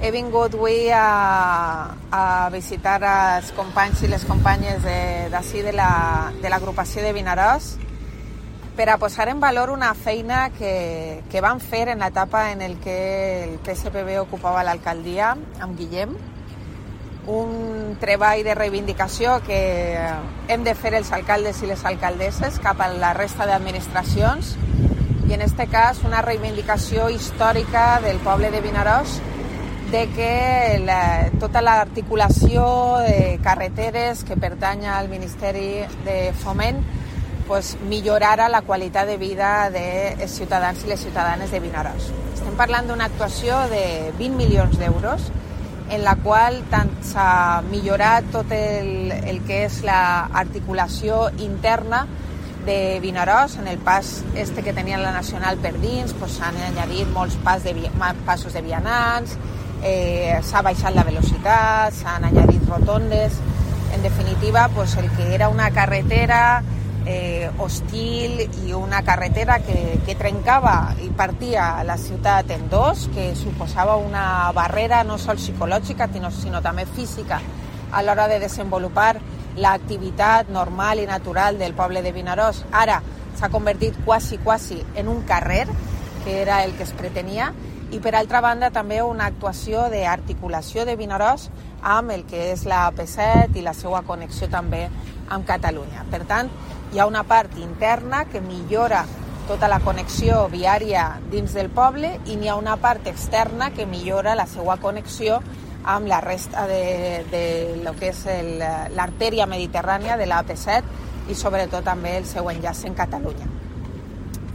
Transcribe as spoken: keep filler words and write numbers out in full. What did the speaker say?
He vingut avui a, a visitar els companys i les companyes d'ací de, de l'agrupació la, de Vinaròs per a posar en valor una feina que, que van fer en l'etapa en el que el P S P B ocupava l'alcaldia amb Guillem. Un treball de reivindicació que hem de fer els alcaldes i les alcaldesses cap a la resta d'administracions i en aquest cas una reivindicació històrica del poble de Vinaròs de que la, tota l'articulació de carreteres que pertany al Ministeri de Foment pues, millorara la qualitat de vida dels ciutadans i les ciutadanes de Vinaròs. Estem parlant d'una actuació de vint milions d'euros en la qual tant s'ha millorat tot el, el que és l'articulació interna de Vinaròs, en el pas este que tenia la Nacional per dins, pues, s'han añadit molts pas de, passos de vianants, eh, s'ha baixat la velocitat, s'han añadit rotondes. En definitiva, pues, el que era una carretera eh, hostil i una carretera que, que trencava i partia la ciutat en dos, que suposava una barrera no sols psicològica, sinó, sinó també física a l'hora de desenvolupar l'activitat normal i natural del poble de Vinaròs. Ara s'ha convertit quasi, quasi en un carrer, que era el que es pretenia, i per altra banda també una actuació d'articulació de Vinaròs amb el que és la A P set i la seva connexió també amb Catalunya. Per tant, hi ha una part interna que millora tota la connexió viària dins del poble i n'hi ha una part externa que millora la seva connexió amb la resta de, de lo que és l'artèria mediterrània de la A P set i sobretot també el seu enllaç en Catalunya.